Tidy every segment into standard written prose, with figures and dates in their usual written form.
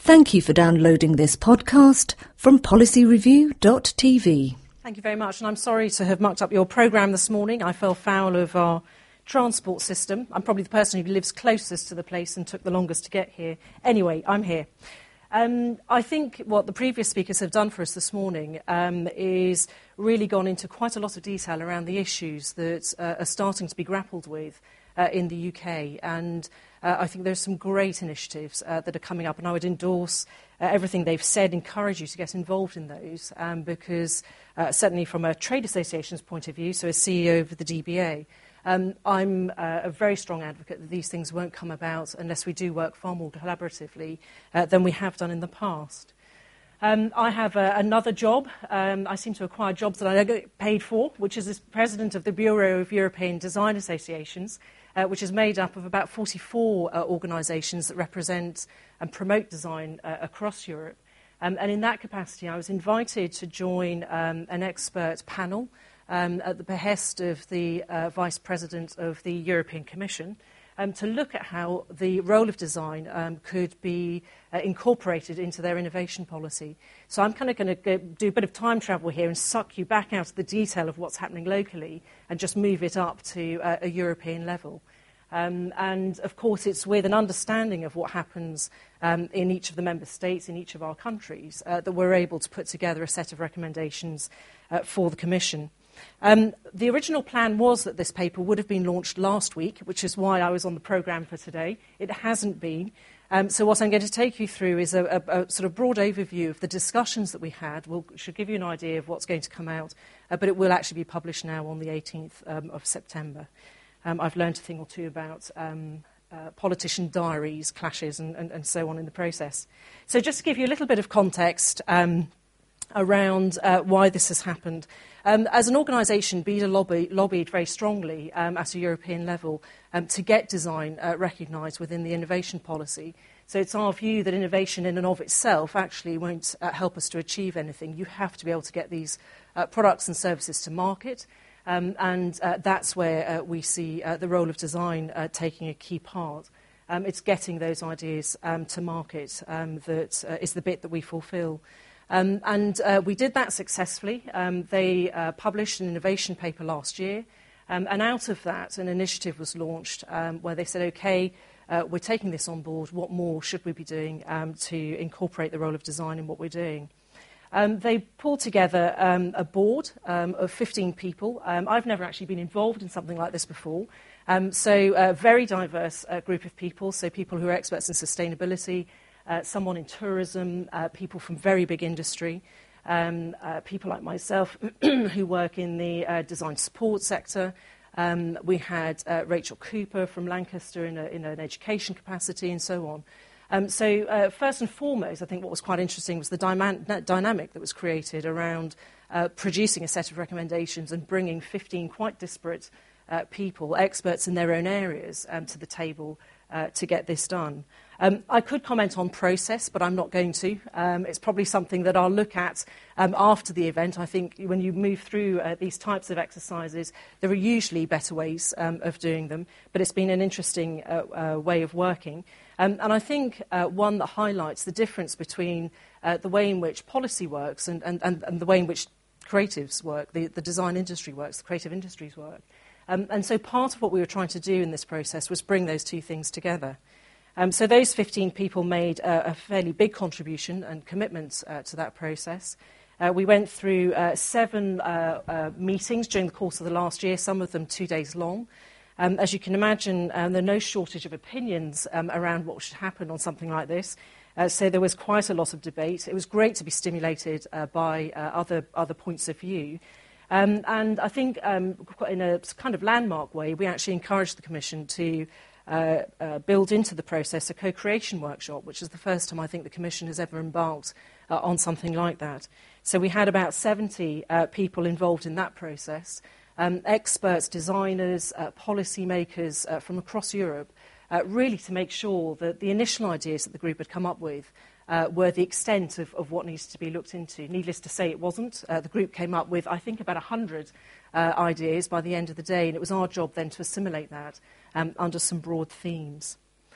Thank you for downloading this podcast from policyreview.tv. Thank you very much, and I'm sorry to have mucked up your programme this morning. I fell foul of our transport system. I'm probably the person who lives closest to the place and took the longest to get here. Anyway, I'm here. I think what the previous speakers have done for us this morning is really gone into quite a lot of detail around the issues that are starting to be grappled with in the UK, and I think there's some great initiatives that are coming up, and I would endorse everything they've said, encourage you to get involved in those, because certainly from a trade association's point of view, so as CEO of the DBA, I'm a very strong advocate that these things won't come about unless we do work far more collaboratively than we have done in the past. I have another job. I seem to acquire jobs that I don't get paid for, which is as President of the Bureau of European Design Associations, which is made up of about 44 organisations that represent and promote design across Europe. And in that capacity, I was invited to join an expert panel at the behest of the Vice President of the European Commission to look at how the role of design could be incorporated into their innovation policy. So I'm kind of going to do a bit of time travel here and suck you back out of the detail of what's happening locally and just move it up to a European level. And, of course, it's with an understanding of what happens in each of the member states, in each of our countries, that we're able to put together a set of recommendations for the Commission. The original plan was that this paper would have been launched last week, which is why I was on the programme for today. It hasn't been. So what I'm going to take you through is a sort of broad overview of the discussions that we had. Should give you an idea of what's going to come out, but it will actually be published now on the 18th of September. I've learned a thing or two about politician diaries, clashes, and so on in the process. So just to give you a little bit of context around why this has happened. As an organisation, BEDA lobbied very strongly at a European level to get design recognised within the innovation policy. So it's our view that innovation in and of itself actually won't help us to achieve anything. You have to be able to get these products and services to market. And that's where we see the role of design taking a key part. It's getting those ideas to market that is the bit that we fulfil. And we did that successfully. They published an innovation paper last year, and out of that an initiative was launched where they said, OK, we're taking this on board. What more should we be doing to incorporate the role of design in what we're doing? They pulled together a board of 15 people. I've never actually been involved in something like this before. So a very diverse group of people, so people who are experts in sustainability, someone in tourism, people from very big industry, people like myself who work in the design support sector. We had Rachel Cooper from Lancaster in an education capacity and so on. So first and foremost, I think what was quite interesting was the dynamic that was created around producing a set of recommendations and bringing 15 quite disparate people, experts in their own areas, to the table to get this done. I could comment on process, but I'm not going to. It's probably something that I'll look at after the event. I think when you move through these types of exercises, there are usually better ways of doing them, but it's been an interesting way of working. And I think one that highlights the difference between the way in which policy works and the way in which creatives work, the design industry works, the creative industries work. And so part of what we were trying to do in this process was bring those two things together. So those 15 people made a fairly big contribution and commitment to that process. We went through 7 meetings during the course of the last year, some of them 2 days long. As you can imagine, there are no shortage of opinions around what should happen on something like this. So there was quite a lot of debate. It was great to be stimulated by other points of view. And I think in a kind of landmark way, we actually encouraged the Commission to build into the process a co-creation workshop, which is the first time I think the Commission has ever embarked on something like that. So we had about 70 people involved in that process, experts, designers, policymakers from across Europe, really to make sure that the initial ideas that the group had come up with were the extent of what needs to be looked into. Needless to say, it wasn't. The group came up with, I think, about 100 ideas by the end of the day, and it was our job then to assimilate that under some broad themes.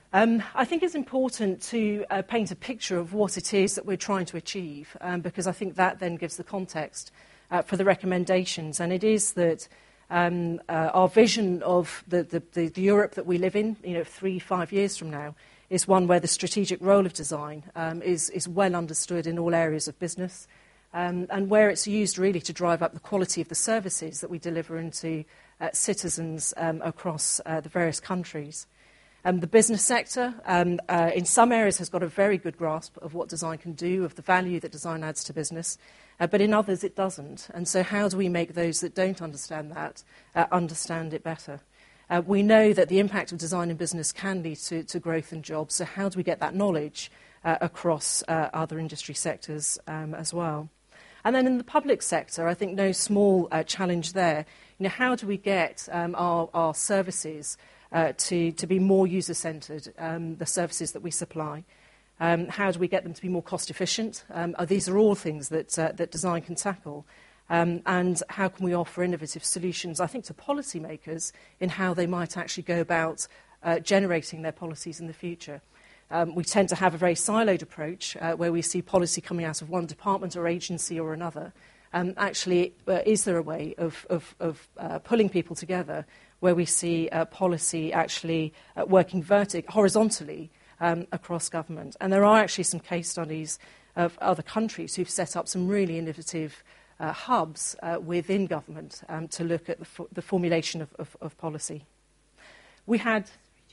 I think it's important to paint a picture of what it is that we're trying to achieve, because I think that then gives the context for the recommendations. And it is that our vision of the Europe that we live in, 3-5 years from now, is one where the strategic role of design is well understood in all areas of business, and where it's used really to drive up the quality of the services that we deliver into citizens across the various countries. The business sector, in some areas, has got a very good grasp of what design can do, of the value that design adds to business, but in others it doesn't. And so how do we make those that don't understand that understand it better? We know that the impact of design in business can lead to growth and jobs, so how do we get that knowledge across other industry sectors as well? And then in the public sector, I think no small challenge there. How do we get our services to be more user-centred, the services that we supply? How do we get them to be more cost-efficient? These are all things that design can tackle. And how can we offer innovative solutions, I think, to policymakers in how they might actually go about generating their policies in the future? We tend to have a very siloed approach where we see policy coming out of one department or agency or another. Actually, is there a way of pulling people together where we see policy actually working horizontally across government? And there are actually some case studies of other countries who've set up some really innovative hubs within government to look at the formulation of policy. We had...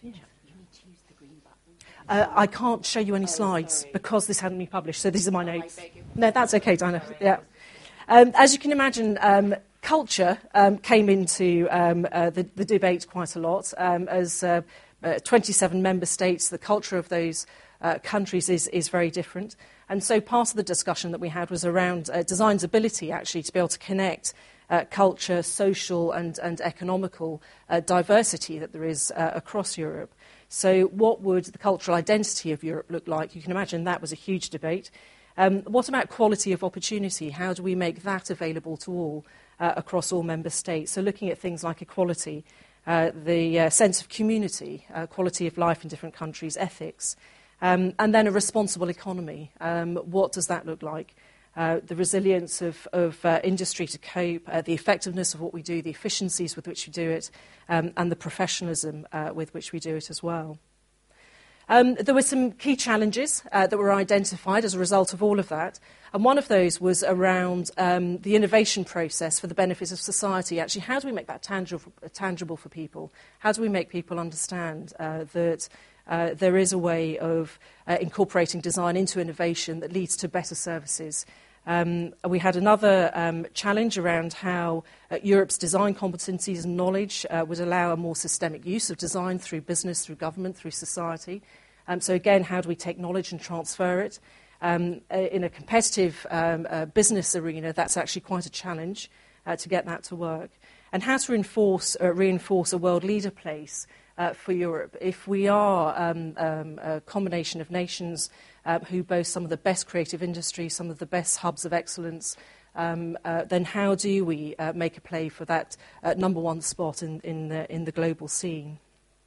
I can't show you any slides because this hadn't been published, so these are my notes. No, that's okay, Diana. Yeah. As you can imagine, culture came into the debate quite a lot. As 27 member states, the culture of those countries is very different. And so part of the discussion that we had was around design's ability, actually, to be able to connect culture, social and economical diversity that there is across Europe. So what would the cultural identity of Europe look like? You can imagine that was a huge debate. What about quality of opportunity? How do we make that available to all across all member states? So looking at things like equality, the sense of community, quality of life in different countries, ethics, and then a responsible economy. What does that look like? The resilience of industry to cope, the effectiveness of what we do, the efficiencies with which we do it, and the professionalism with which we do it as well. There were some key challenges that were identified as a result of all of that. And one of those was around the innovation process for the benefits of society. Actually, how do we make that tangible for people? How do we make people understand that there is a way of incorporating design into innovation that leads to better services? We had another challenge around how Europe's design competencies and knowledge would allow a more systemic use of design through business, through government, through society. So again, how do we take knowledge and transfer it? In a competitive business arena, that's actually quite a challenge to get that to work. And how to reinforce a world leader place for Europe. If we are a combination of nations who boast some of the best creative industry, some of the best hubs of excellence, then how do we make a play for that number one spot in the global scene?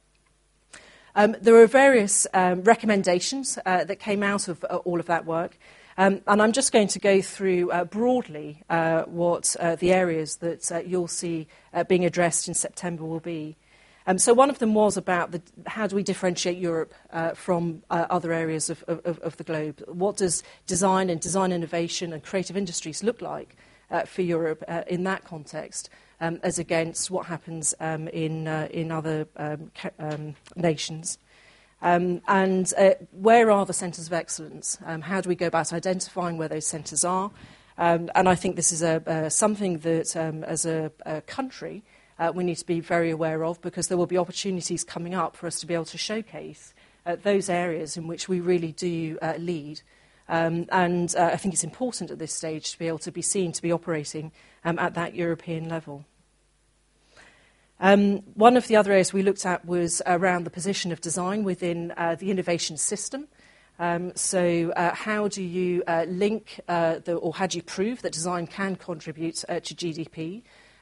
There were various recommendations that came out of all of that work. And I'm just going to go through broadly what the areas that you'll see being addressed in September will be. So one of them was about how do we differentiate Europe from other areas of the globe? What does design and design innovation and creative industries look like for Europe in that context, as against what happens in other nations? And where are the centres of excellence? How do we go about identifying where those centres are? And I think this is something that, as a country, we need to be very aware of, because there will be opportunities coming up for us to be able to showcase those areas in which we really do lead. And I think it's important at this stage to be able to be seen to be operating at that European level. One of the other areas we looked at was around the position of design within the innovation system. So how do you link or how do you prove that design can contribute to GDP?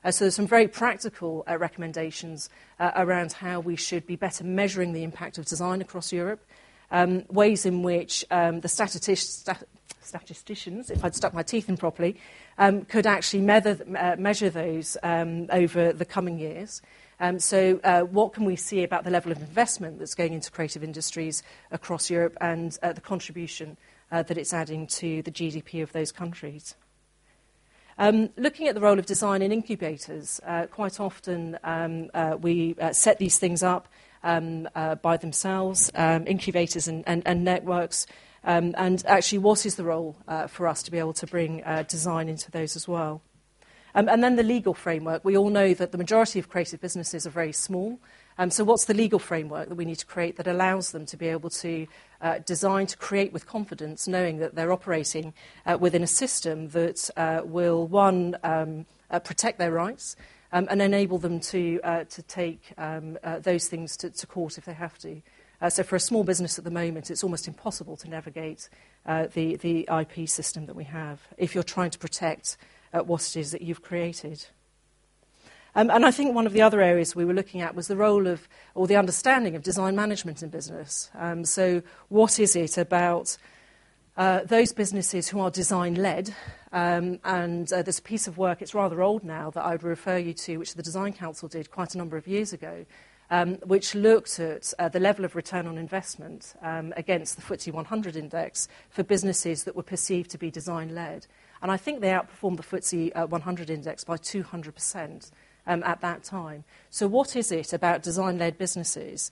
So there's some very practical recommendations around how we should be better measuring the impact of design across Europe, ways in which the statisticians, if I'd stuck my teeth in properly, could actually measure those over the coming years. So what can we see about the level of investment that's going into creative industries across Europe and the contribution that it's adding to the GDP of those countries? Looking at the role of design in incubators, quite often we set these things up by themselves, incubators and networks, and actually what is the role for us to be able to bring design into those as well? And then the legal framework. We all know that the majority of creative businesses are very small. So what's the legal framework that we need to create that allows them to be able to design, to create with confidence, knowing that they're operating within a system that will, one, protect their rights and enable them to take those things to court if they have to. So for a small business at the moment, it's almost impossible to navigate the IP system that we have if you're trying to protect what it is that you've created. And I think one of the other areas we were looking at was the role of, or the understanding of design management in business. So what is it about those businesses who are design-led? And there's a piece of work, it's rather old now, that I would refer you to, which the Design Council did quite a number of years ago, which looked at the level of return on investment against the FTSE 100 index for businesses that were perceived to be design-led. And I think they outperformed the FTSE 100 index by 200%. At that time. So what is it about design-led businesses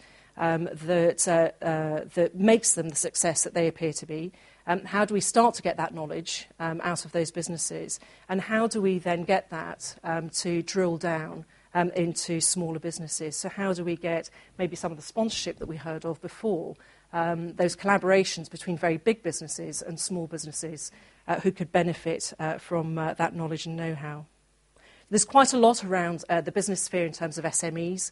that makes them the success that they appear to be? How do we start to get that knowledge out of those businesses? And how do we then get that to drill down into smaller businesses? So how do we get maybe some of the sponsorship that we heard of before, those collaborations between very big businesses and small businesses who could benefit from that knowledge and know-how? There's quite a lot around the business sphere in terms of SMEs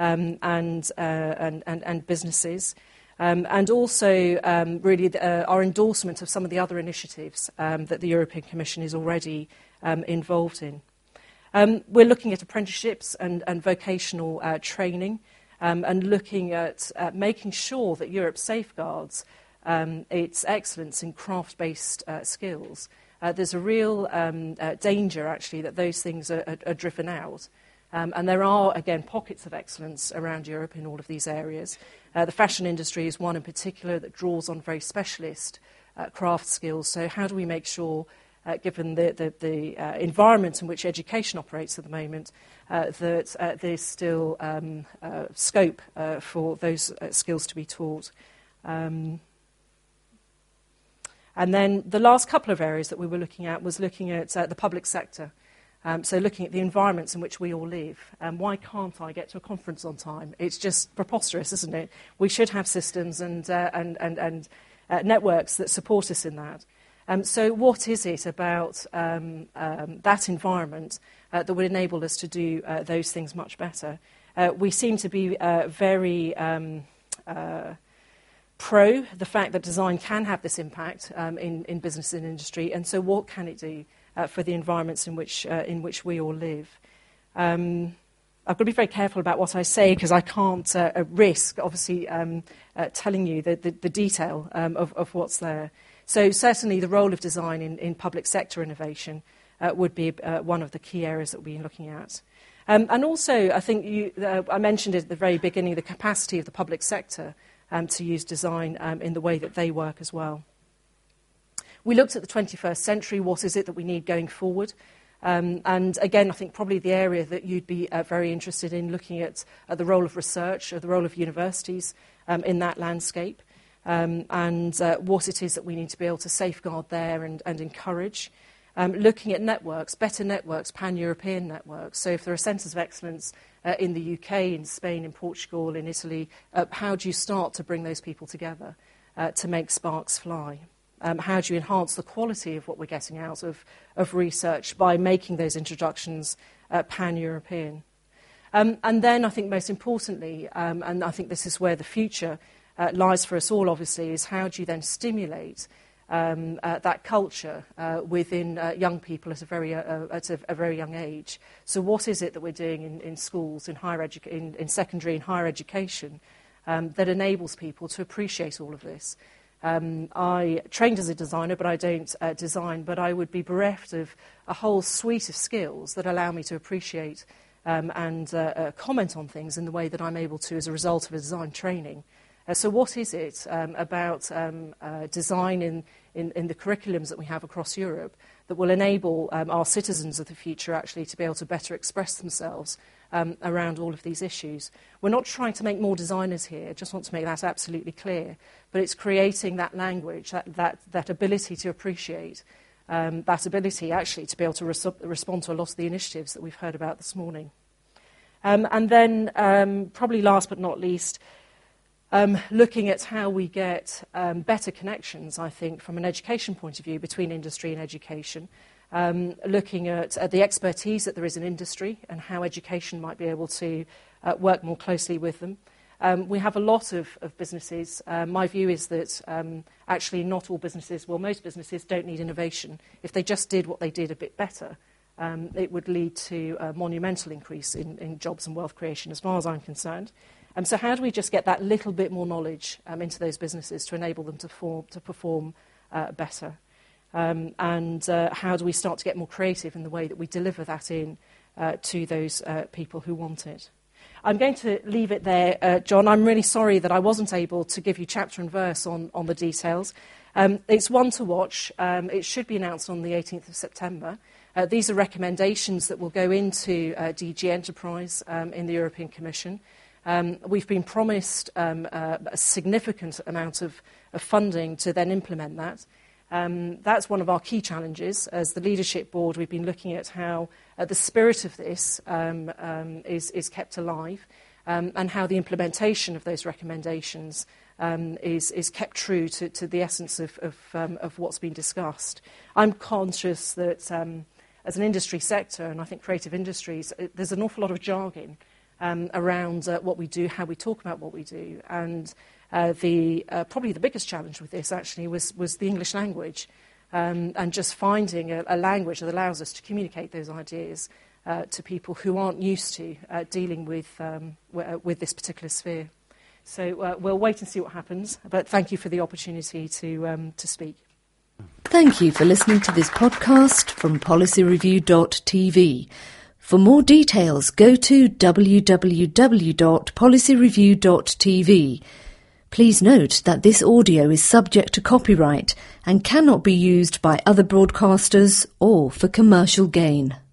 and businesses, and also really our endorsement of some of the other initiatives that the European Commission is already involved in. We're looking at apprenticeships and vocational training and looking at making sure that Europe safeguards its excellence in craft-based skills. There's a real danger, actually, that those things are driven out. And there are, again, pockets of excellence around Europe in all of these areas. The fashion industry is one in particular that draws on very specialist craft skills. So how do we make sure, given the environment in which education operates at the moment, that there's still scope for those skills to be taught? And then the last couple of areas that we were looking at was looking at the public sector. So looking at the environments in which we all live. Why can't I get to a conference on time? It's just preposterous, isn't it? We should have systems and networks that support us in that. So what is it about that environment that would enable us to do those things much better? We seem to be very pro the fact that design can have this impact in business and industry, and so what can it do for the environments in which we all live? I've got to be very careful about what I say because I can't risk, obviously, telling you the detail of what's there. So certainly the role of design in public sector innovation would be one of the key areas that we'll be looking at. And also, I think I mentioned it at the very beginning, the capacity of the public sector to use design in the way that they work as well. We looked at the 21st century, what is it that we need going forward? And again, I think probably the area that you'd be very interested in looking at the role of research, or the role of universities in that landscape, and what it is that we need to be able to safeguard there and encourage. Looking at networks, better networks, pan-European networks. So if there are centres of excellence in the UK, in Spain, in Portugal, in Italy, how do you start to bring those people together to make sparks fly? How do you enhance the quality of what we're getting out of research by making those introductions pan-European? And then I think most importantly, and I think this is where the future lies for us all, obviously, is how do you then stimulate that culture within young people at a very young age. So what is it that we're doing in schools, in secondary and higher education, that enables people to appreciate all of this? I trained as a designer, but I don't design, but I would be bereft of a whole suite of skills that allow me to appreciate and comment on things in the way that I'm able to as a result of a design training. So what is it about design in the curriculums that we have across Europe that will enable our citizens of the future actually to be able to better express themselves around all of these issues? We're not trying to make more designers here, just want to make that absolutely clear, but it's creating that language, that ability to appreciate, that ability actually to be able to respond to a lot of the initiatives that we've heard about this morning. And then, probably last but not least, looking at how we get better connections, I think, from an education point of view between industry and education, looking at the expertise that there is in industry and how education might be able to work more closely with them. We have a lot of businesses. My view is that actually not all businesses, well, most businesses don't need innovation. If they just did what they did a bit better, it would lead to a monumental increase in jobs and wealth creation, as far as I'm concerned. So how do we just get that little bit more knowledge into those businesses to enable them to perform better? And how do we start to get more creative in the way that we deliver that in to those people who want it? I'm going to leave it there, John. I'm really sorry that I wasn't able to give you chapter and verse on the details. It's one to watch. It should be announced on the 18th of September. These are recommendations that will go into DG Enterprise in the European Commission. We've been promised a significant amount of funding to then implement that. That's one of our key challenges. As the Leadership Board, we've been looking at how the spirit of this is kept alive and how the implementation of those recommendations is kept true to the essence of what's been discussed. I'm conscious that as an industry sector, and I think creative industries, there's an awful lot of jargon around what we do, how we talk about what we do. And probably the biggest challenge with this actually was the English language and just finding a language that allows us to communicate those ideas to people who aren't used to dealing with this particular sphere. So we'll wait and see what happens, but thank you for the opportunity to speak. Thank you for listening to this podcast from PolicyReview.tv. For more details, go to www.policyreview.tv. Please note that this audio is subject to copyright and cannot be used by other broadcasters or for commercial gain.